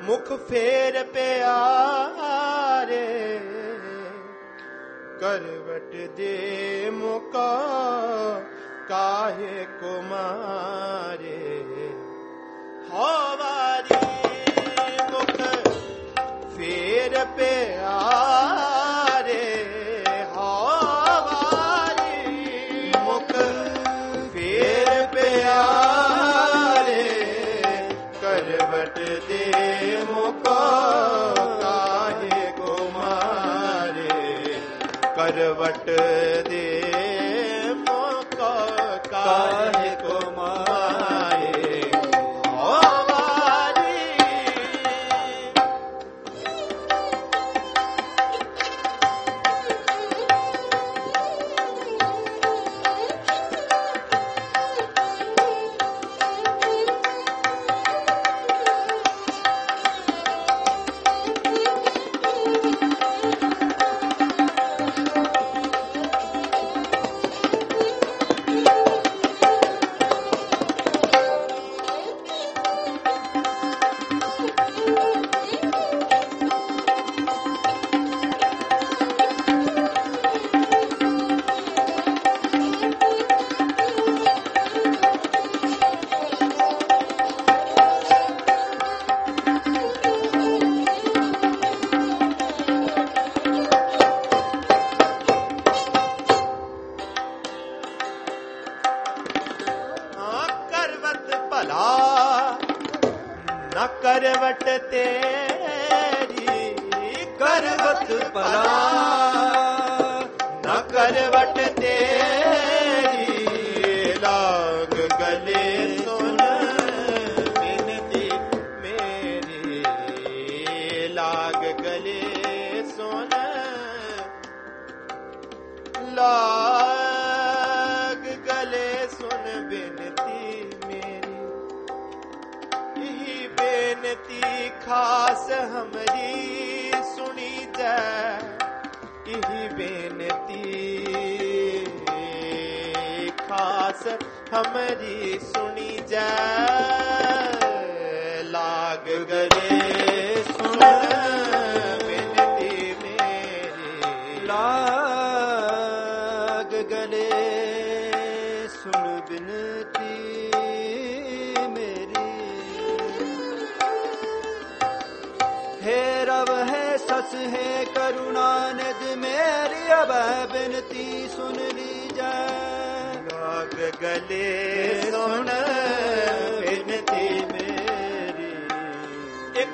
ਮੁਖ ਫੇਰ ਪਿਆਰੇ, ਕਰਵਟ ਦੇ ਮੁਕਾ ਕਾਹੇ ਕੋ ਮਾਰੇ। ਹੋ ਵਾਰੀ ਮੁਖ ਫੇਰ ਪਿਆਰੇ, ਹੋ ਵਾਰੀ ਮੁਖ ਫੇਰ ਪਿਆਰੇ, ਕਰਵਟ ਦੇ ਮੁਕਾ ਕਾਹੇ ਕੋ ਮਾਰੇ। ਕਰਵਟ ਦੇ ਮੁਕਾ ਕਾਹੇ ਕੋ ਮਾਰੇ। ਹੋ ਵਾਰੀ ਨਾ ਕਰਵਟ ਤੇਰੀ, ਕਰਵਟ ਭਲਾ ਨਾ ਕਰਵਟ ਤੇਰੀ, ਲਾਗ ਗਲੇ ਸੁਨ ਬਿਨਤੀ ਮੇਰੀ। ਲਾਗ ਗਲੇ ਸੁਨ, ਲਾਗ ਗਲੇ ਸੁਨ ਬਿਨਤੀ ਮੇਰੀ। यही बेनती खास हमरी सुनी जाए, यही बेनती खास हमरी सुनी जाए। लाग गले सुन बिनती मेरी, लाग गले सुन बिनती। हे रब है सस है करुणा निध मेरी, अब बिनती सुन ली जाए। लाग गले सुन बिनती मेरी। एक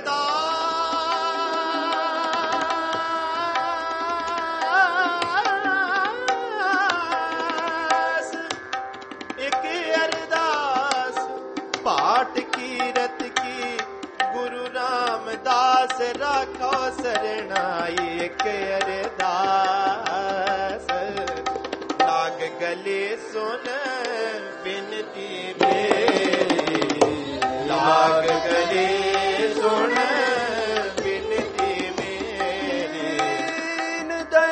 अरदास, एक अरदास पाठ कीरत की, गुरु रामदास राखो सरनाई। एक अरदास लाग गले सुन बिनती मेरी। लाग गले सुन बिनती मेरी। दीन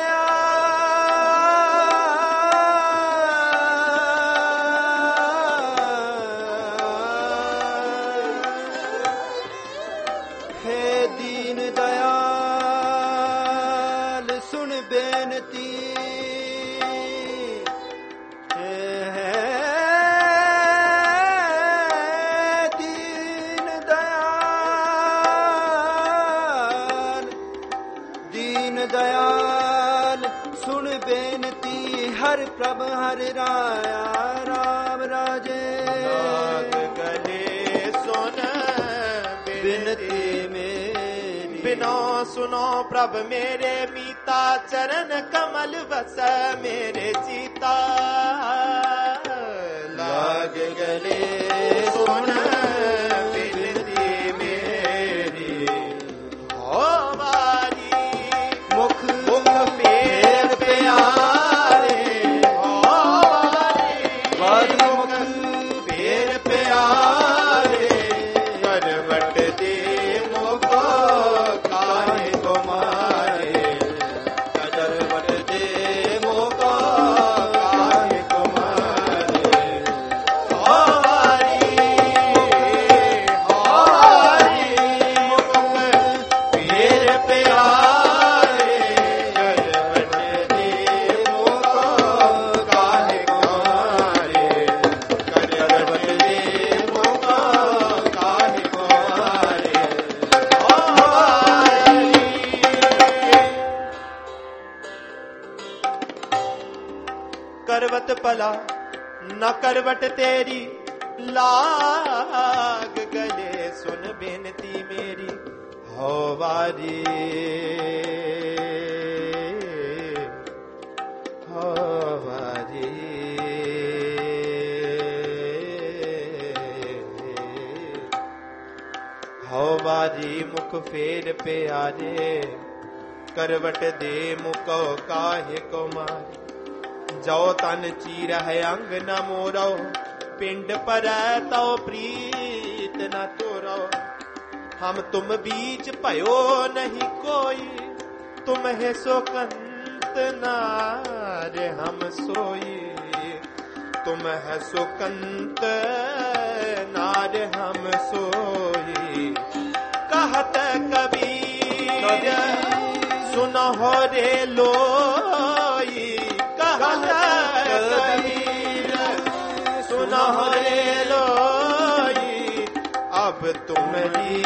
दयाल सुन बेनती। दीन दयाल सुन बेनती। हर प्रभ हर राया राम राजे। गले सुन बिनती मेरी। बिनो सुनो प्रभ मेरे मीता, चरण कमल बस मेरे जीता। लाग गले सुन बिनती मेरी। हो वारी मुख मुख फेर प्यारे। हो वारी मुख फेर प्यारे। करवट दे मुख काहे को मारे। करवट दे मुख करवत पला न करवट तेरी लाग गले सुन बेनती मेरी हो वारी हो वारी हो वारी मुख फेर प्यारे करवट दे मुको काहे को मारे जो तन चीर है अंग न मोरो पिंड पर तो प्रीत न तोरो हम तुम बीच भयो नहीं कोई तुम है सुकंत नारे हम सोई तुम है सुकंत नारे हम सोई कहत कबीर सुनो रे लोई कहत कबीर सुनो रे लोई अब तुम्हारी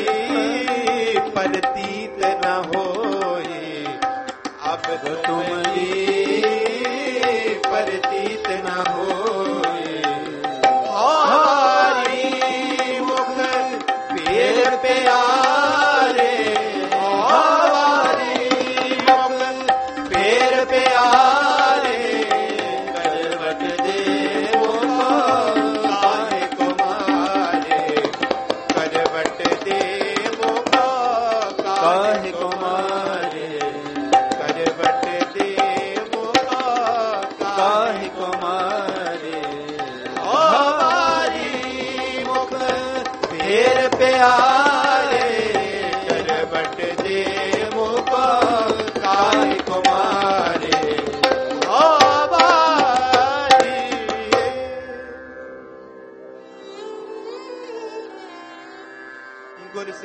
प्रतीत न होई अब तुम्हारी प्रतीत न होई हमारी मुख पेर प्यारे हमारी मुख पेर प्यारे करवट दे काहे को मारे करवट दे काहे को मारे करवट दे काहे को मारे हमारी मुख फेर प्यारे करवट दे